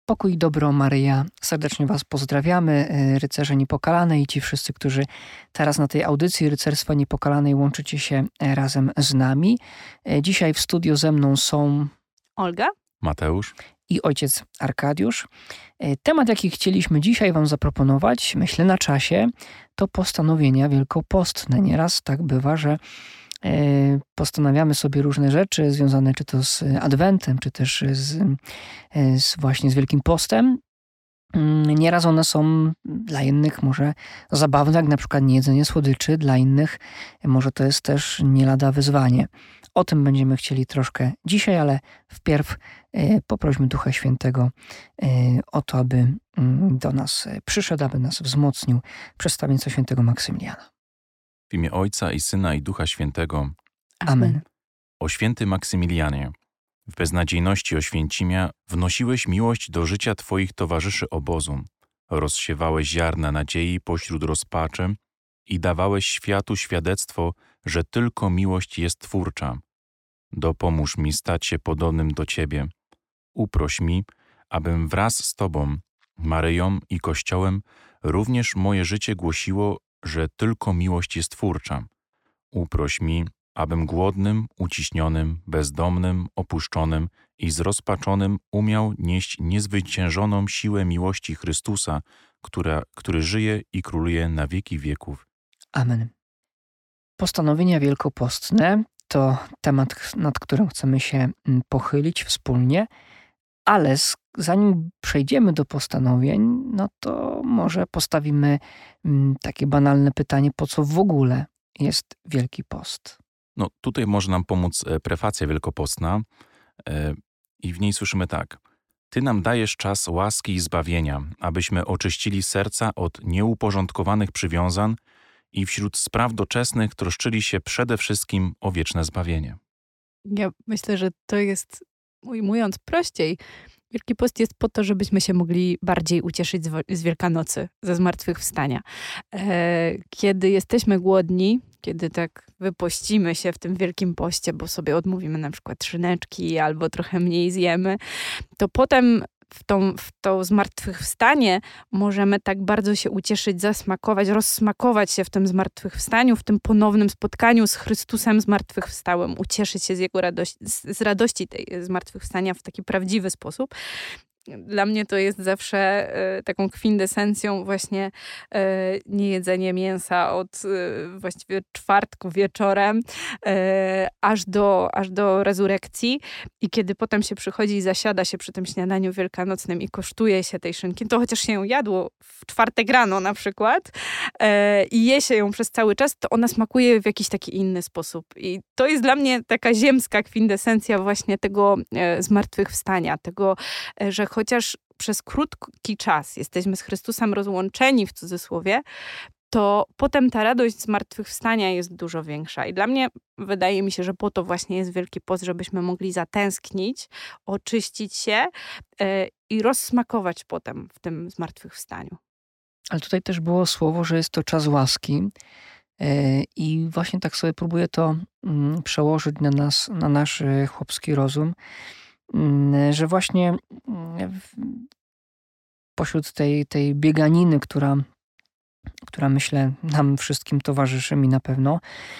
Pokój i dobro Maryja. Serdecznie Was pozdrawiamy, rycerze Niepokalanej i ci wszyscy, którzy teraz na tej audycji Rycerstwa Niepokalanej łączycie się razem z nami. Dzisiaj w studio ze mną są Olga, Mateusz i ojciec Arkadiusz. Temat, jaki chcieliśmy dzisiaj Wam zaproponować, myślę na czasie, to postanowienia wielkopostne. Nieraz tak bywa, że postanawiamy sobie różne rzeczy związane czy to z Adwentem, czy też właśnie z Wielkim Postem. Nieraz one są dla innych może zabawne, jak na przykład niejedzenie słodyczy, dla innych może to jest też nie lada wyzwanie. O tym będziemy chcieli troszkę dzisiaj, ale wpierw poprośmy Ducha Świętego o to, aby do nas przyszedł, aby nas wzmocnił przez stawiennictwo świętego Maksymiliana. w imię Ojca i Syna i Ducha Świętego. Amen. O święty Maksymilianie, w beznadziejności Oświęcimia wnosiłeś miłość do życia Twoich towarzyszy obozu, rozsiewałeś ziarna nadziei pośród rozpaczy i dawałeś światu świadectwo, że tylko miłość jest twórcza. Dopomóż mi stać się podobnym do Ciebie. Uproś mi, abym wraz z Tobą, Maryją i Kościołem również moje życie głosiło, że tylko miłość jest twórcza. Uproś mi, abym głodnym, uciśnionym, bezdomnym, opuszczonym i zrozpaczonym umiał nieść niezwyciężoną siłę miłości Chrystusa, który żyje i króluje na wieki wieków. Amen. Postanowienia wielkopostne to temat, nad którym chcemy się pochylić wspólnie, ale zanim przejdziemy do postanowień, no to może postawimy takie banalne pytanie, po co w ogóle jest Wielki Post? No, tutaj może nam pomóc prefacja wielkopostna i w niej słyszymy tak. Ty nam dajesz czas łaski i zbawienia, abyśmy oczyścili serca od nieuporządkowanych przywiązań i wśród spraw doczesnych troszczyli się przede wszystkim o wieczne zbawienie. ja myślę, że to jest, ujmując prościej, Wielki Post jest po to, żebyśmy się mogli bardziej ucieszyć z Wielkanocy, ze zmartwychwstania. Kiedy jesteśmy głodni, kiedy tak wypościmy się w tym Wielkim Poście, bo sobie odmówimy na przykład szyneczki albo trochę mniej zjemy, to potem w to zmartwychwstanie możemy tak bardzo się ucieszyć, zasmakować, rozsmakować się w tym zmartwychwstaniu, w tym ponownym spotkaniu z Chrystusem zmartwychwstałym, ucieszyć się z Jego radości, z radości tej zmartwychwstania w taki prawdziwy sposób. Dla mnie to jest zawsze taką kwintesencją właśnie niejedzenie mięsa od właściwie czwartku wieczorem aż do rezurekcji. I kiedy potem się przychodzi i zasiada się przy tym śniadaniu wielkanocnym i kosztuje się tej szynki, to chociaż się ją jadło w czwartek rano na przykład i je się ją przez cały czas, to ona smakuje w jakiś taki inny sposób. I to jest dla mnie taka ziemska kwintesencja właśnie tego zmartwychwstania, tego, że chociaż przez krótki czas jesteśmy z Chrystusem rozłączeni w cudzysłowie, to potem ta radość zmartwychwstania jest dużo większa. I dla mnie wydaje mi się, że po to właśnie jest Wielki Post, żebyśmy mogli zatęsknić, oczyścić się i rozsmakować potem w tym zmartwychwstaniu. Ale tutaj też było słowo, że jest to czas łaski i właśnie tak sobie próbuję to przełożyć na nasz chłopski rozum, że właśnie pośród tej bieganiny, która myślę nam wszystkim towarzyszy mi na pewno,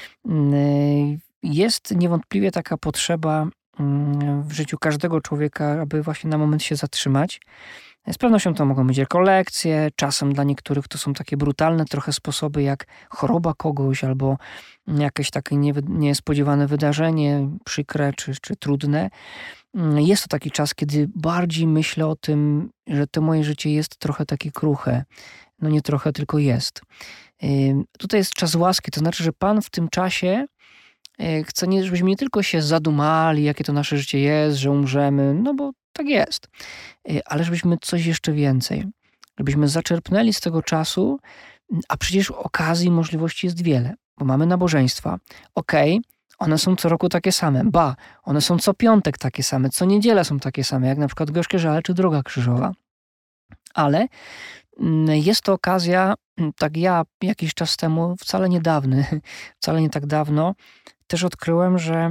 jest niewątpliwie taka potrzeba w życiu każdego człowieka, aby właśnie na moment się zatrzymać. Z pewnością to mogą być rekolekcje, czasem dla niektórych to są takie brutalne trochę sposoby jak choroba kogoś albo jakieś takie niespodziewane wydarzenie, przykre czy trudne. Jest to taki czas, kiedy bardziej myślę o tym, że to moje życie jest trochę takie kruche. No nie trochę, tylko jest. Tutaj jest czas łaski, to znaczy, że Pan w tym czasie chce, żebyśmy nie tylko się zadumali, jakie to nasze życie jest, że umrzemy, no bo tak jest, ale żebyśmy coś jeszcze więcej. Żebyśmy zaczerpnęli z tego czasu, a przecież okazji i możliwości jest wiele, bo mamy nabożeństwa. Okej, one są co roku takie same. One są co piątek takie same, co niedzielę są takie same, jak na przykład Gorzkie Żale czy Droga Krzyżowa. Ale jest to okazja, tak ja jakiś czas temu, wcale niedawny, wcale nie tak dawno, też odkryłem, że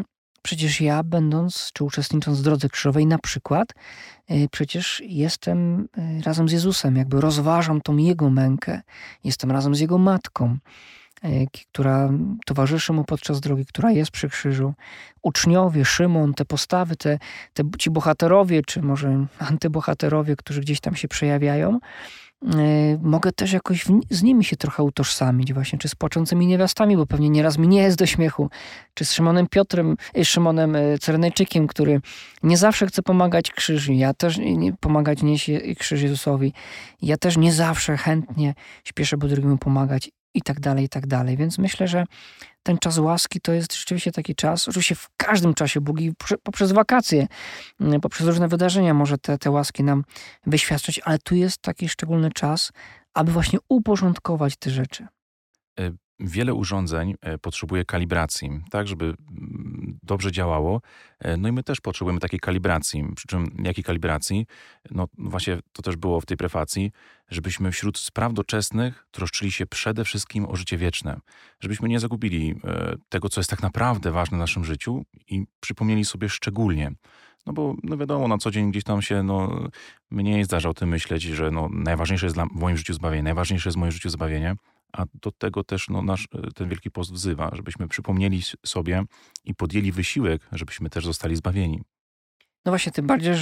przecież ja będąc, czy uczestnicząc w Drodze Krzyżowej na przykład, przecież jestem razem z Jezusem, jakby rozważam tą Jego mękę. Jestem razem z Jego matką, która towarzyszy Mu podczas drogi, która jest przy krzyżu. Uczniowie, Szymon, te postawy, ci bohaterowie, czy może antybohaterowie, którzy gdzieś tam się przejawiają, mogę też jakoś z nimi się trochę utożsamić właśnie, czy z płaczącymi niewiastami, bo pewnie nieraz mi nie jest do śmiechu, czy z Szymonem Cyrenejczykiem, który nie zawsze chce pomagać krzyżu, ja też pomagać niesie krzyż Jezusowi, ja też nie zawsze chętnie śpieszę, bo drugiemu pomagać i tak dalej, i tak dalej. Więc myślę, że ten czas łaski to jest rzeczywiście taki czas, oczywiście w każdym czasie Bóg i poprzez wakacje, poprzez różne wydarzenia może te łaski nam wyświadczyć, ale tu jest taki szczególny czas, aby właśnie uporządkować te rzeczy. Wiele urządzeń potrzebuje kalibracji, tak, żeby dobrze działało. No i my też potrzebujemy takiej kalibracji. Przy czym jakiej kalibracji? No właśnie to też było w tej prefacji, żebyśmy wśród spraw doczesnych troszczyli się przede wszystkim o życie wieczne. Żebyśmy nie zagubili tego, co jest tak naprawdę ważne w naszym życiu i przypomnieli sobie szczególnie. No bo no wiadomo, na co dzień gdzieś tam się mniej zdarza o tym myśleć, że najważniejsze jest w moim życiu zbawienie, najważniejsze jest w moim życiu zbawienie. A do tego też ten Wielki Post wzywa, żebyśmy przypomnieli sobie i podjęli wysiłek, żebyśmy też zostali zbawieni. No właśnie, tym bardziej,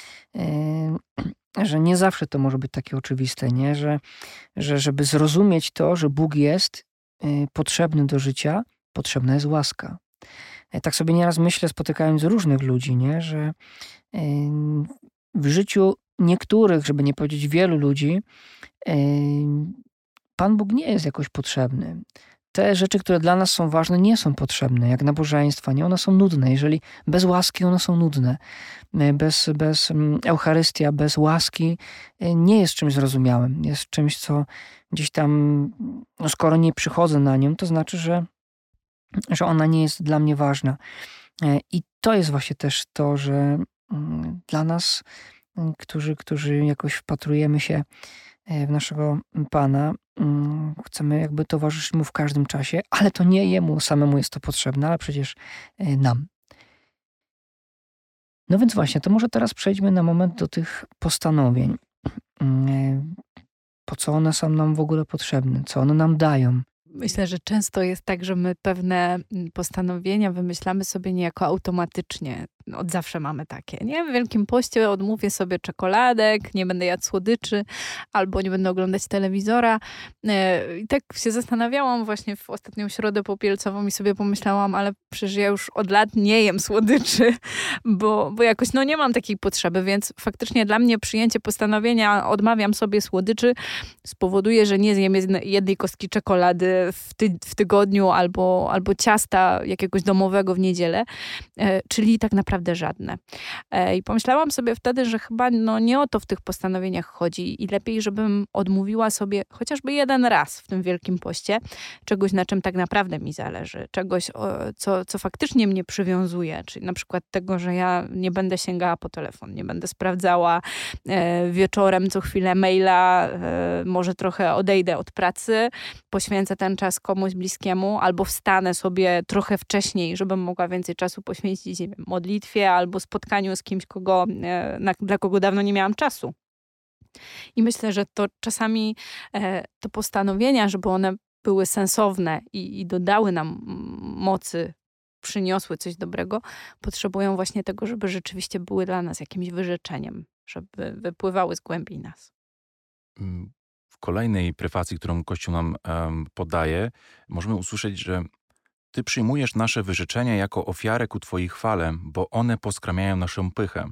że nie zawsze to może być takie oczywiste, nie? Że żeby zrozumieć to, że Bóg jest potrzebny do życia, potrzebna jest łaska. Tak sobie nieraz myślę, spotykając różnych ludzi, nie? Że w życiu niektórych, żeby nie powiedzieć wielu ludzi, Pan Bóg nie jest jakoś potrzebny. Te rzeczy, które dla nas są ważne, nie są potrzebne, jak nabożeństwa, nie? One są nudne. Jeżeli bez łaski one są nudne. Bez Eucharystia, bez łaski nie jest czymś zrozumiałym. Jest czymś, co gdzieś tam, skoro nie przychodzę na nią, to znaczy, że ona nie jest dla mnie ważna. I to jest właśnie też to, że dla nas, którzy jakoś wpatrujemy się w naszego Pana, chcemy jakby towarzyszyć Mu w każdym czasie, ale to nie Jemu samemu jest to potrzebne, ale przecież nam. No więc właśnie, to może teraz przejdźmy na moment do tych postanowień. Po co one są nam w ogóle potrzebne? Co one nam dają? Myślę, że często jest tak, że my pewne postanowienia wymyślamy sobie niejako automatycznie. Od zawsze mamy takie, nie? W Wielkim Poście odmówię sobie czekoladek, nie będę jadł słodyczy, albo nie będę oglądać telewizora. I tak się zastanawiałam właśnie w ostatnią środę popielcową i sobie pomyślałam, ale przecież ja już od lat nie jem słodyczy, bo jakoś nie mam takiej potrzeby, więc faktycznie dla mnie przyjęcie postanowienia odmawiam sobie słodyczy spowoduje, że nie zjem jednej kostki czekolady w tygodniu albo ciasta jakiegoś domowego w niedzielę, czyli tak naprawdę żadne. I pomyślałam sobie wtedy, że chyba nie o to w tych postanowieniach chodzi i lepiej, żebym odmówiła sobie chociażby jeden raz w tym Wielkim Poście czegoś, na czym tak naprawdę mi zależy. Czegoś, co faktycznie mnie przywiązuje. Czyli na przykład tego, że ja nie będę sięgała po telefon, nie będę sprawdzała wieczorem co chwilę maila, może trochę odejdę od pracy, poświęcę ten czas komuś bliskiemu, albo wstanę sobie trochę wcześniej, żebym mogła więcej czasu poświęcić, nie wiem, modlitwie albo spotkaniu z kimś, dla kogo dawno nie miałam czasu. I myślę, że to czasami to postanowienia, żeby one były sensowne i dodały nam mocy, przyniosły coś dobrego, potrzebują właśnie tego, żeby rzeczywiście były dla nas jakimś wyrzeczeniem, żeby wypływały z głębi nas. W kolejnej prefacji, którą Kościół nam podaje, możemy usłyszeć, że Ty przyjmujesz nasze wyrzeczenia jako ofiarę ku Twojej chwale, bo one poskramiają naszą pychę.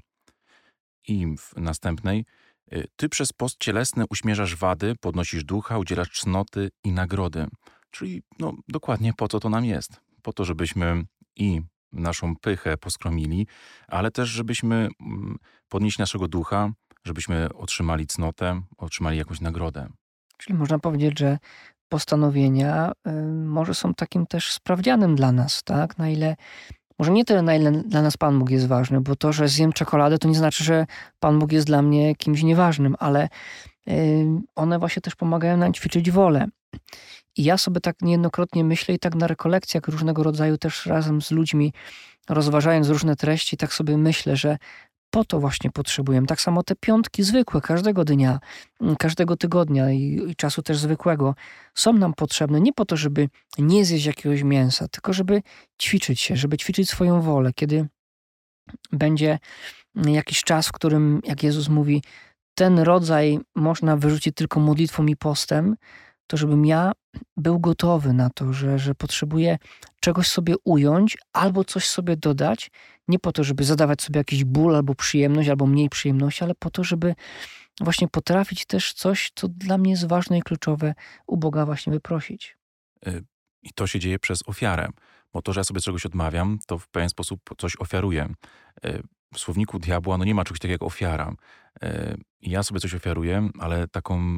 I w następnej, Ty przez post cielesny uśmierzasz wady, podnosisz ducha, udzielasz cnoty i nagrody. Czyli dokładnie po co to nam jest. Po to, żebyśmy i naszą pychę poskromili, ale też żebyśmy podnieśli naszego ducha, żebyśmy otrzymali cnotę, otrzymali jakąś nagrodę. Czyli można powiedzieć, że postanowienia może są takim też sprawdzianem dla nas, tak? Może nie tyle, na ile dla nas Pan Bóg jest ważny, bo to, że zjem czekoladę, to nie znaczy, że Pan Bóg jest dla mnie kimś nieważnym, ale one właśnie też pomagają nam ćwiczyć wolę. I ja sobie tak niejednokrotnie myślę i tak na rekolekcjach różnego rodzaju też razem z ludźmi, rozważając różne treści, tak sobie myślę, że po to właśnie potrzebujemy. Tak samo te piątki zwykłe, każdego dnia, każdego tygodnia i czasu też zwykłego są nam potrzebne nie po to, żeby nie zjeść jakiegoś mięsa, tylko żeby ćwiczyć się, żeby ćwiczyć swoją wolę. Kiedy będzie jakiś czas, w którym, jak Jezus mówi, ten rodzaj można wyrzucić tylko modlitwą i postem, to żebym ja był gotowy na to, że potrzebuję czegoś sobie ująć albo coś sobie dodać, nie po to, żeby zadawać sobie jakiś ból albo przyjemność, albo mniej przyjemności, ale po to, żeby właśnie potrafić też coś, co dla mnie jest ważne i kluczowe, u Boga właśnie wyprosić. I to się dzieje przez ofiarę. Bo to, że ja sobie czegoś odmawiam, to w pewien sposób coś ofiaruję. W słowniku diabła nie ma czegoś takiego jak ofiara. Ja sobie coś ofiaruję, ale taką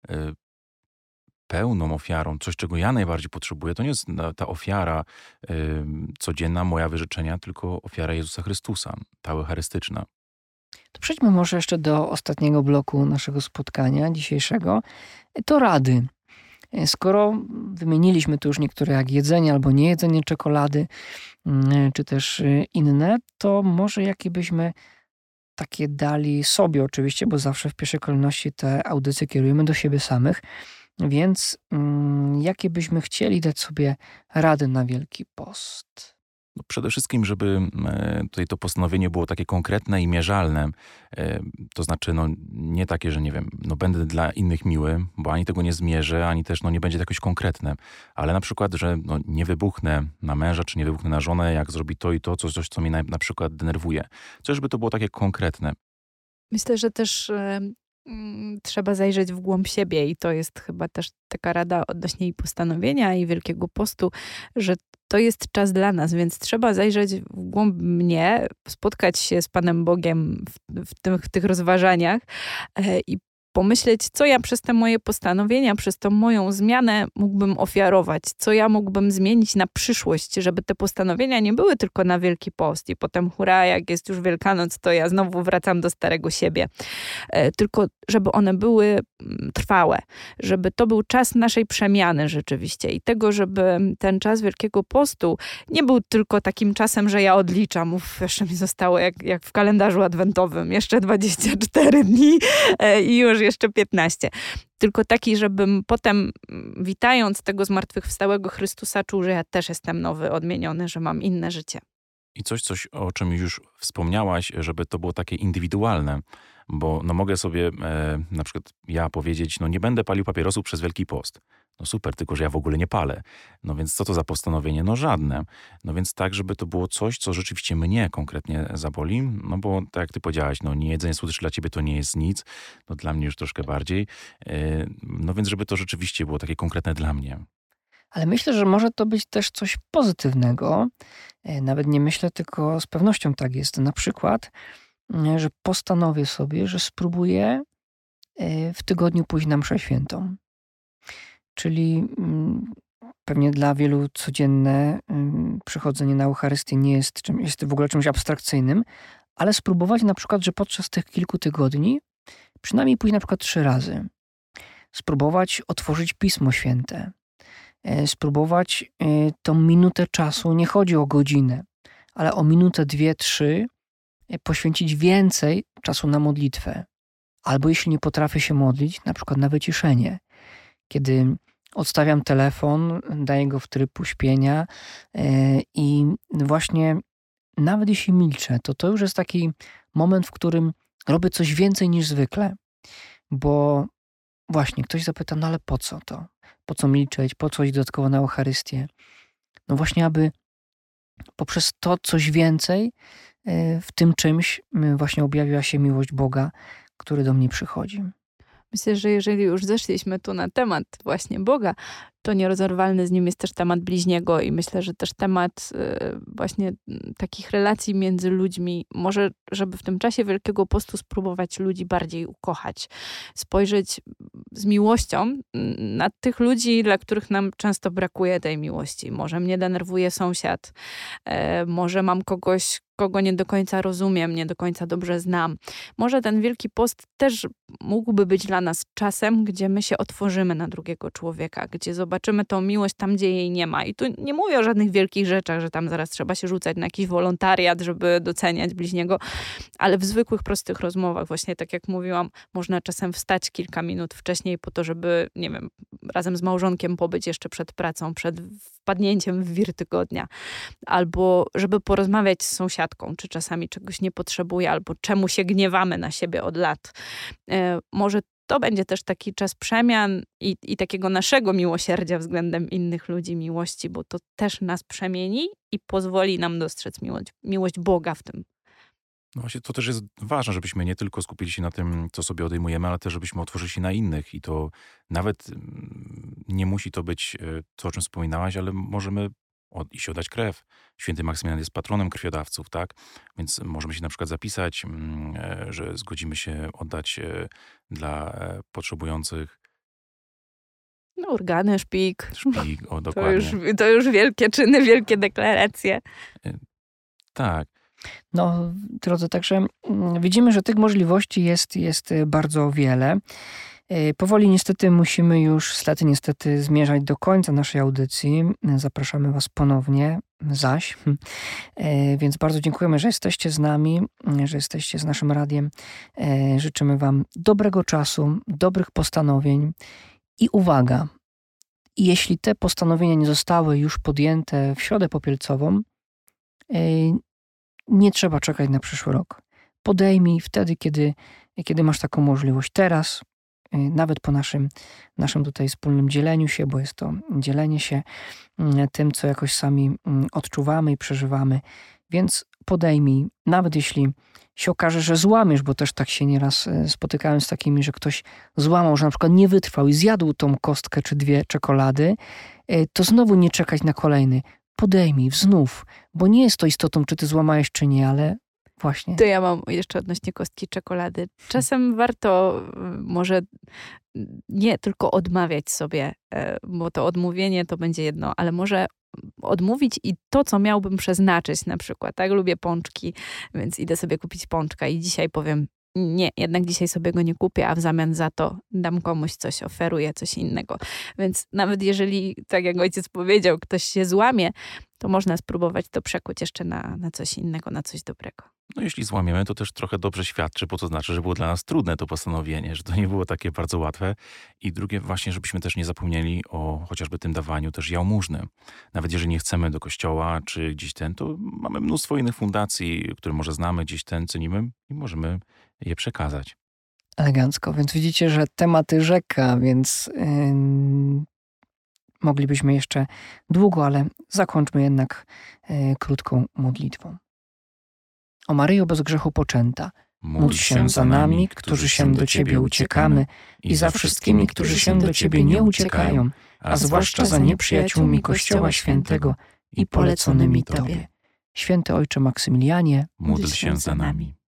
pełną ofiarą, coś, czego ja najbardziej potrzebuję, to nie jest ta ofiara codzienna, moja wyrzeczenia, tylko ofiara Jezusa Chrystusa, ta eucharystyczna. To przejdźmy może jeszcze do ostatniego bloku naszego spotkania dzisiejszego. To rady. Skoro wymieniliśmy tu już niektóre jak jedzenie albo niejedzenie czekolady, czy też inne, to może jakie byśmy takie dali sobie oczywiście, bo zawsze w pierwszej kolejności te audycje kierujemy do siebie samych, więc jakie byśmy chcieli dać sobie rady na Wielki Post? No przede wszystkim, żeby tutaj to postanowienie było takie konkretne i mierzalne. To znaczy, no nie takie, że nie wiem, no będę dla innych miły, bo ani tego nie zmierzę, ani też no nie będzie to jakoś konkretne. Ale na przykład, że no nie wybuchnę na męża, czy nie wybuchnę na żonę, jak zrobi to i to, coś co mnie na przykład denerwuje. Coś, żeby to było takie konkretne. Myślę, że też trzeba zajrzeć w głąb siebie i to jest chyba też taka rada odnośnie i postanowienia i Wielkiego Postu, że to jest czas dla nas, więc trzeba zajrzeć w głąb mnie, spotkać się z Panem Bogiem w tych rozważaniach i pomyśleć, co ja przez te moje postanowienia, przez tą moją zmianę mógłbym ofiarować, co ja mógłbym zmienić na przyszłość, żeby te postanowienia nie były tylko na Wielki Post i potem hurra, jak jest już Wielkanoc, to ja znowu wracam do starego siebie. Tylko żeby one były trwałe, żeby to był czas naszej przemiany rzeczywiście i tego, żeby ten czas Wielkiego Postu nie był tylko takim czasem, że ja odliczam, jeszcze mi zostało jak w kalendarzu adwentowym, jeszcze 24 dni i już jeszcze 15. Tylko taki, żebym potem witając tego zmartwychwstałego Chrystusa czuł, że ja też jestem nowy, odmieniony, że mam inne życie. I coś, o czym już wspomniałaś, żeby to było takie indywidualne, bo no mogę sobie na przykład ja powiedzieć, no nie będę palił papierosów przez Wielki Post. No super, tylko że ja w ogóle nie palę. No więc co to za postanowienie? No żadne. No więc tak, żeby to było coś, co rzeczywiście mnie konkretnie zaboli, no bo tak jak ty powiedziałaś, no nie jedzenie słodyczy dla ciebie to nie jest nic, no dla mnie już troszkę bardziej. No więc żeby to rzeczywiście było takie konkretne dla mnie. Ale myślę, że może to być też coś pozytywnego. Nawet nie myślę, tylko z pewnością tak jest. Na przykład, że postanowię sobie, że spróbuję w tygodniu pójść na mszę świętą. Czyli pewnie dla wielu codzienne przychodzenie na Eucharystię nie jest, jest w ogóle czymś abstrakcyjnym, ale spróbować na przykład, że podczas tych kilku tygodni przynajmniej pójść na przykład 3 razy. Spróbować otworzyć Pismo Święte. Spróbować tą minutę czasu, nie chodzi o godzinę, ale o minutę, 2, 3 poświęcić więcej czasu na modlitwę. Albo jeśli nie potrafię się modlić, na przykład na wyciszenie. Kiedy odstawiam telefon, daję go w tryb uśpienia i właśnie nawet jeśli milczę, to już jest taki moment, w którym robię coś więcej niż zwykle. Bo właśnie ktoś zapyta, no ale po co to? Po co milczeć? Po co iść dodatkowo na Eucharystię? No właśnie, aby poprzez to coś więcej w tym czymś właśnie objawiła się miłość Boga, który do mnie przychodzi. Myślę, że jeżeli już zeszliśmy tu na temat właśnie Boga, to nierozerwalny z nim jest też temat bliźniego i myślę, że też temat właśnie takich relacji między ludźmi. Może, żeby w tym czasie Wielkiego Postu spróbować ludzi bardziej ukochać. Spojrzeć z miłością na tych ludzi, dla których nam często brakuje tej miłości. Może mnie denerwuje sąsiad, może mam kogoś, kogo nie do końca rozumiem, nie do końca dobrze znam. Może ten Wielki Post też mógłby być dla nas czasem, gdzie my się otworzymy na drugiego człowieka, gdzie zobaczymy tą miłość tam, gdzie jej nie ma. I tu nie mówię o żadnych wielkich rzeczach, że tam zaraz trzeba się rzucać na jakiś wolontariat, żeby doceniać bliźniego, ale w zwykłych, prostych rozmowach, właśnie tak jak mówiłam, można czasem wstać kilka minut wcześniej po to, żeby, nie wiem, razem z małżonkiem pobyć jeszcze przed pracą, przed wpadnięciem w wir tygodnia. Albo żeby porozmawiać z sąsiadką, czy czasami czegoś nie potrzebuje, albo czemu się gniewamy na siebie od lat. Może to będzie też taki czas przemian i takiego naszego miłosierdzia względem innych ludzi, miłości, bo to też nas przemieni i pozwoli nam dostrzec miłość Boga w tym. No właśnie, to też jest ważne, żebyśmy nie tylko skupili się na tym, co sobie odejmujemy, ale też żebyśmy otworzyli się na innych. I to nawet nie musi to być to, o czym wspominałaś, ale możemy iść oddać krew. Święty Maksymilian jest patronem krwiodawców, tak? Więc możemy się na przykład zapisać, że zgodzimy się oddać dla potrzebujących. No, organy, szpik. Szpik, o dokładnie. To już wielkie czyny, wielkie deklaracje. Tak. No, drodzy, także widzimy, że tych możliwości jest bardzo wiele. Powoli niestety musimy już zmierzać do końca naszej audycji. Zapraszamy Was ponownie zaś. Więc bardzo dziękujemy, że jesteście z nami, że jesteście z naszym radiem. Życzymy Wam dobrego czasu, dobrych postanowień i uwaga, jeśli te postanowienia nie zostały już podjęte w Środę Popielcową, nie trzeba czekać na przyszły rok. Podejmij wtedy, kiedy masz taką możliwość. Teraz, nawet po naszym tutaj wspólnym dzieleniu się, bo jest to dzielenie się tym, co jakoś sami odczuwamy i przeżywamy. Więc podejmij, nawet jeśli się okaże, że złamiesz, bo też tak się nieraz spotykałem z takimi, że ktoś złamał, że na przykład nie wytrwał i zjadł tą kostkę czy 2 czekolady, to znowu nie czekać na kolejny. Podejmij, znów, bo nie jest to istotą, czy ty złamałeś, czy nie, ale właśnie. To ja mam jeszcze odnośnie kostki czekolady. Czasem warto może nie tylko odmawiać sobie, bo to odmówienie to będzie jedno, ale może odmówić i to, co miałbym przeznaczyć na przykład. Tak, lubię pączki, więc idę sobie kupić pączka i dzisiaj powiem, nie, jednak dzisiaj sobie go nie kupię, a w zamian za to dam komuś coś, oferuję coś innego. Więc nawet jeżeli, tak jak ojciec powiedział, ktoś się złamie, to można spróbować to przekuć jeszcze na coś innego, na coś dobrego. No jeśli złamiemy, to też trochę dobrze świadczy, bo to znaczy, że było dla nas trudne to postanowienie, że to nie było takie bardzo łatwe. I drugie właśnie, żebyśmy też nie zapomnieli o chociażby tym dawaniu też jałmużny. Nawet jeżeli nie chcemy do kościoła czy gdzieś to mamy mnóstwo innych fundacji, które może znamy, gdzieś cenimy i możemy je przekazać. Elegancko, więc widzicie, że tematy rzeka, więc moglibyśmy jeszcze długo, ale zakończmy jednak krótką modlitwą. O Maryjo bez grzechu poczęta, módl się za nami, którzy się do Ciebie uciekamy i za wszystkimi, którzy się do Ciebie nie uciekają, a zwłaszcza za nieprzyjaciółmi Kościoła Świętego i poleconymi Tobie. Święty Ojcze Maksymilianie, módl się za nami.